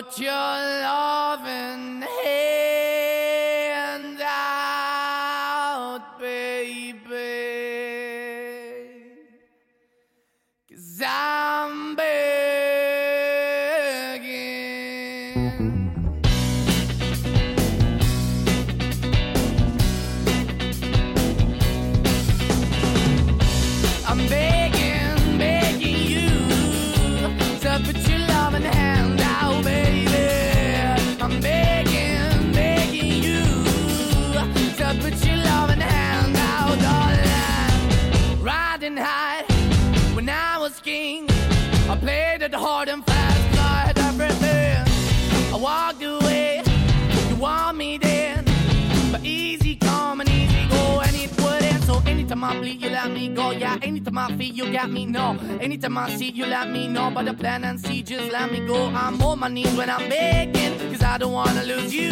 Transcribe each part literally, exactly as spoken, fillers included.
Put your loving hand out, baby, 'cause I'm begging. I'm begging, begging you to put your loving hand out, baby. I'm begging, begging you to put your loving hand out, darling. Riding high when I was king, I played it hard and fast, 'cause I had everything. I walked away, you want me then, but easy come and easy go, and it wouldn't. So anytime I bleed, you let me go. Yeah, anytime I feel, you got me, no. Anytime I see, you let me know. But the plan and see, just let me go. I'm on my knees when I'm begging, 'cause I don't wanna lose you.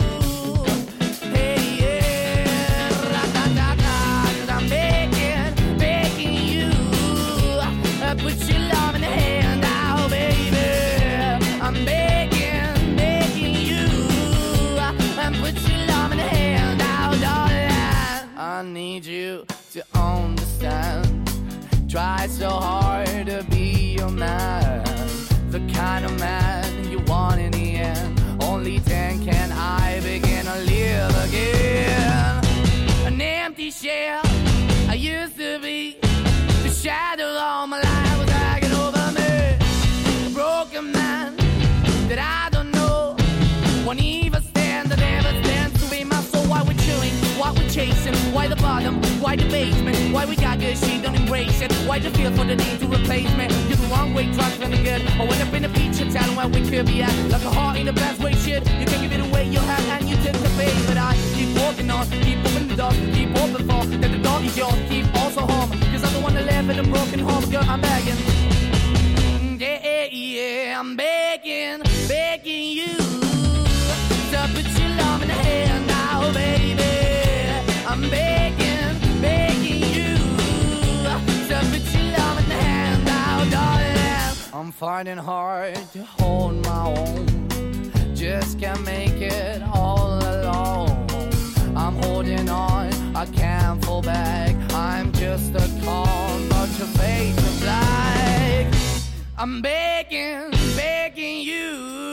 Hey, yeah, ra-da-da-da, 'cause I'm begging, begging you. Uh, put your love in the hand out, baby. I'm begging, begging you. Uh, and put your love in the hand out, darling. I need you to understand. Try so hard to be your man, the kind of man you want in the end. Only then can I begin to live again. An empty shell I used to be, the shadow all my life was hanging over me. A broken man that I don't know won't even stand, that never stands to be my soul. Why we're chewing, why we're chasing, why the bottom, why the basement, why we got good, she don't embrace it, why the feel for the need to replace me. You're the wrong way, trying to be good, or end up in a feature town where we could be at, like a heart in the best way, shit. You can give it away, you have, and you take the bait, but I keep walking on, keep opening the door, keep open for, that the door is yours, keep also home, 'cause I'm the one that live in a broken home, girl, I'm begging. Yeah, yeah, I'm begging, begging you to put your love in the hand now, baby. I'm begging, begging you to put your love in the hand now, darling. I'm finding hard to hold my own, just can't make it all alone. I'm holding on, I can't fall back. I'm just a call, but your face is black. I'm begging, begging you,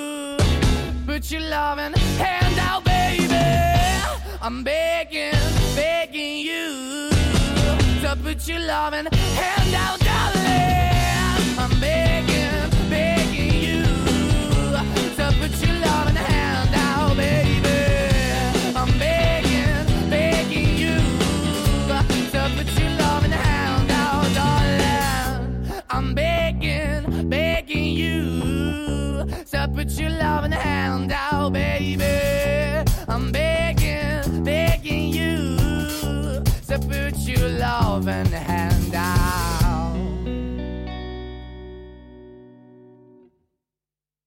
put your loving hand out, baby. I'm begging, begging you to put your loving hand out, darling. I'm begging, begging you to put your loving hand out, baby. I'm begging, begging you to put your loving hand out, darling. I'm begging, begging you to put your loving hand out, baby. I'm begging, begging you to put your loving hand